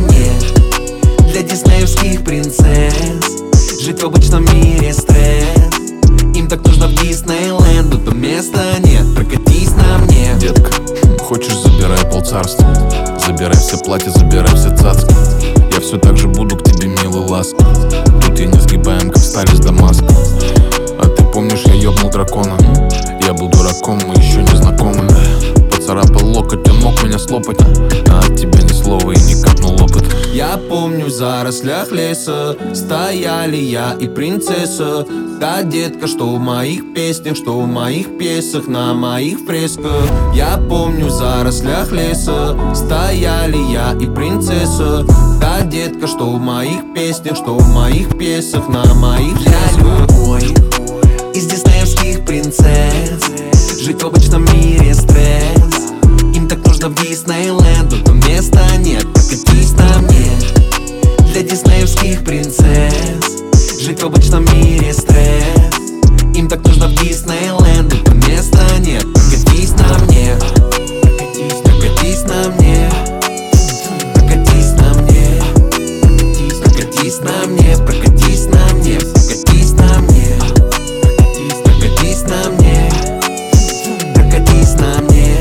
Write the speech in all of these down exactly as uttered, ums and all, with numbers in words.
мне для диснеевских принцесс. Жить в обычном мире стресс. Им так нужно в Диснейленд, но там места нет. Прокатись на мне. Детка, хочешь, забирай полцарства. Забирай все платья, забирай все цацки. Я все так же буду к тебе милый лаской. Тут я не сгибаем, как сталь из Дамаска. А ты помнишь, я ёбнул дракона. Я был дураком, мы еще не знакомы. Поцарапал локоть, он мог меня слопать, а от тебя ни слова и не капнул опыт. Я помню, в зарослях леса стояли я и принцесса. Та детка, что в моих песнях, что в моих пьесах, на моих фресках. Я помню, в зарослях леса стояли я и принцесса. Та детка, что в моих песнях, что в моих пьесах, на моих фресках. Я любой из диснеевских принцесс. Жить в обычном мире стресс. Им так нужно в Диснейленд, но там места нет. Прокатись на мне для диснеевских принцесс. Жить в обычном мире стресс. Им так нужно в Диснейленд, но там места нет. Прокатись на мне. Прокатись на мне. Прокатись на мне. Прокатись на мне. Прокатись на мне. Прокатись на мне. Прокатись на мне. Прокатись на мне.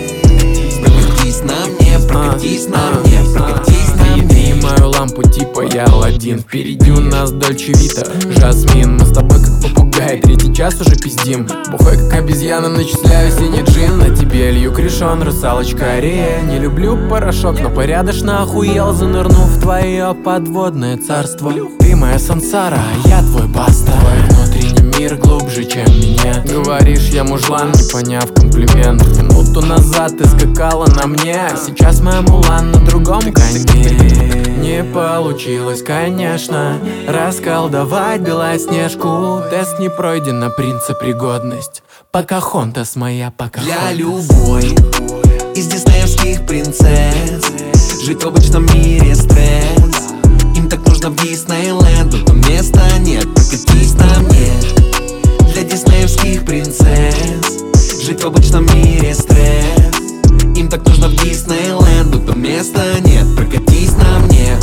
Прокатись на мне. Прокатись на мне. Прокатись на мне. Види мою лампу, типа я Аладдин. Впереди у нас Дольче Вита, Жасмин. Мы с тобой как попугай, третий час уже пиздим. Бухой как обезьяна, начисляю синий джин. На тебе лью кришон, русалочка Арея. Не люблю порошок, но порядочно охуел, занырнув в твое подводное царство. Ты моя сансара, а я твой баста. Твой внутренний мир глубже, чем меня. Говоришь, я мужлан, не поняв комплимент. Минуту назад ты скакала на мне, а сейчас моя Мулан на другом коне. Не получилось, конечно, расколдовать Белоснежку. Тест не пройден на принципригодность. Покахонтас моя Покахонтас. Я любой из диснеевских принцесс. Жить в обычном мире стресс. Им так нужно в Диснейленд, но там места нет. Прокатись на мне для диснеевских принцесс. Жить в обычном мире стресс. Им так нужно в Диснейленд, но там места нет. Прокатись на мне.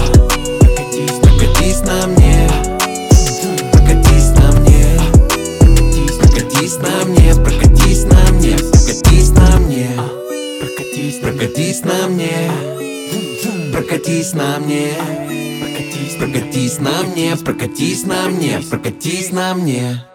Прокатись на мне. Прокатись на мне. Прокатись на мне. Прокатись на мне. Прокатись на мне. Прокатись, прокатись на мне. Прокатись на мне. Прокатись, прокатись на мне. Прокатись на мне. Прокатись на мне.